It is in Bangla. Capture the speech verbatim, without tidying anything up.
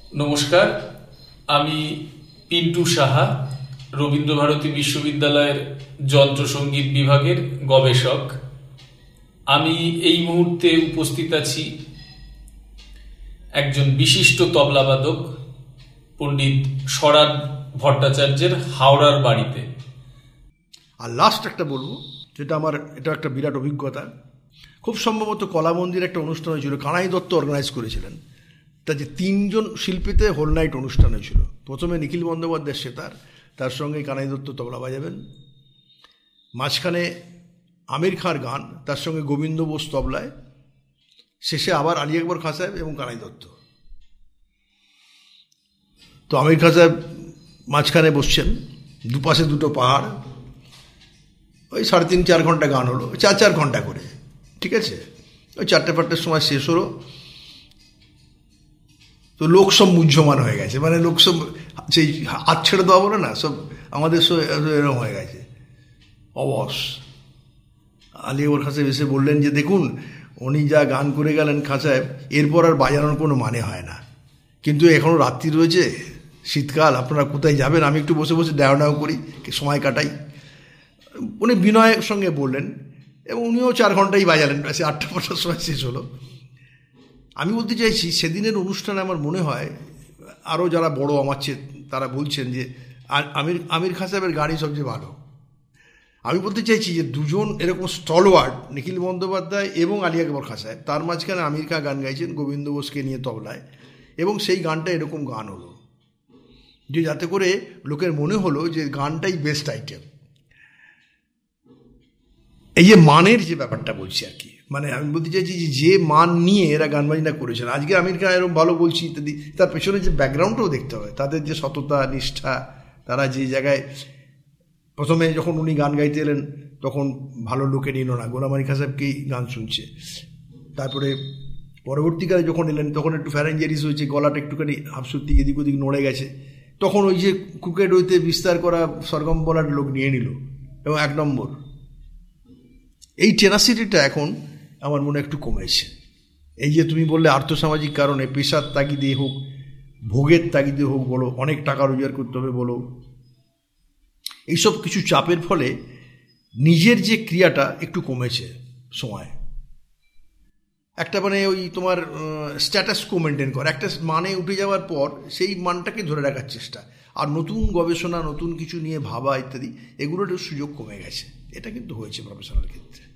নমস্কার, আমি পিন্টু সাহা, রবীন্দ্রভারতী বিশ্ববিদ্যালয়ের যন্ত্রসঙ্গীত বিভাগের গবেষক। আমি এই মুহূর্তে উপস্থিত আছি একজন বিশিষ্ট তবলাবাদক পণ্ডিত স্বরাট ভট্টাচার্যের হাওড়ার বাড়িতে। আর লাস্ট একটা বলবো, যেটা আমার এটা একটা বিরাট অভিজ্ঞতা। খুব সম্ভবত কলা মন্দির একটা অনুষ্ঠান হয়েছিল, কানাই দত্ত অর্গানাইজ করেছিলেন। তা যে তিনজন শিল্পীতে হোল নাইট অনুষ্ঠান হয়েছিল। প্রথমে নিখিল বন্দ্যোপাধ্যায় সেতার, তার সঙ্গে কানাই দত্ত তবলা বাজাবেন। মাঝখানে আমির খাঁর গান, তার সঙ্গে গোবিন্দ বোস তবলায়। শেষে আবার আলী আকবর খাঁ সাহেব এবং কানাই দত্ত। তো আমির খাঁ সাহেব মাঝখানে বসছেন, দুপাশে দুটো পাহাড়। ওই সাড়ে তিন চার ঘন্টা গান হলো, চার চার ঘন্টা করে, ঠিক আছে। ওই চারটে ফাটটার সময় শেষ হলো। তো লোক সব মুহ্যমান হয়ে গেছে, মানে লোক সব সেই হাত ছেড়ে দেওয়া বলে না, সব আমাদের সব এরকম হয়ে গেছে অবশ। আলী আকবর খাঁ সাহেব এসে বললেন যে দেখুন, উনি যা গান করে গেলেন খাঁ সাহেব, এরপর আর বাজানোর কোনো মানে হয় না। কিন্তু এখনও রাত্রি রয়েছে, শীতকাল, আপনারা কোথায় যাবেন? আমি একটু বসে বসে ডাও ডাও করি, সময় কাটাই। উনি বিনয়ের সঙ্গে বললেন এবং উনিও চার ঘন্টাই বাজালেন, সে আটটা পাঁচটার সময় শেষ হলো। আমি বলতে চাইছি, সেদিনের অনুষ্ঠানে আমার মনে হয় আরও যারা বড় আমার চেয়ে তারা বলছেন যে আমির আমির খাঁ সাহেবের গানই সবচেয়ে ভালো। আমি বলতে চাইছি যে দুজন এরকম স্টলওয়ার্ড, নিখিল বন্দ্যোপাধ্যায় এবং আলী আকবর খাঁ সাহেব, তার মাঝখানে আমির খাঁ গান গাইছেন গোবিন্দ বোসকে নিয়ে তবলায়, এবং সেই গানটা এরকম গান হলো যে যাতে করে লোকের মনে হলো যে গানটাই বেস্ট আইটেম। এই যে মানের যে ব্যাপারটা বলছি আর কি, মানে আমি বলতে চাইছি যে যে মান নিয়ে এরা গান বাজনা করেছেন, আজকে আমির খাঁ এরকম ভালো বলছি ইত্যাদি, তার পেছনে যে ব্যাকগ্রাউন্ডটাও দেখতে হবে, তাদের যে সততা নিষ্ঠা, তারা যে জায়গায় প্রথমে যখন উনি গান গাইতে এলেন তখন ভালো লোকে নিল না, গোলাম আলী খাঁ সাহেবকেই গান শুনছে। তারপরে পরবর্তীকালে যখন এলেন তখন একটু ফ্যারেঞ্জারিস হয়েছে, গলাটা একটুখানি হাফসুতি এদিক ওদিক নড়ে গেছে, তখন ওই যে ক্রিকেট হইতে বিস্তার করা সরগম বলার লোক নিয়ে নিল এবং এক নম্বর। এই টেনাসিটিটা এখন আমার মনে একটু কমেছে। এই যে তুমি বললে আর্থসামাজিক কারণে, পেশার তাগিদে হোক, ভোগের তাগিদে হোক বলো, অনেক টাকা রোজগার করতে হবে বলো, এইসব কিছু চাপের ফলে নিজের যে ক্রিয়াটা একটু কমেছে সময়। একটা মানে ওই তোমার স্ট্যাটাস কো মেনটেন কর, একটা মানে উঠে যাওয়ার পর সেই মানটাকে ধরে রাখার চেষ্টা, আর নতুন গবেষণা, নতুন কিছু নিয়ে ভাবা ইত্যাদি, এগুলোর সুযোগ কমে গেছে। এটা কিন্তু হয়েছে প্রফেশনাল ক্ষেত্রে।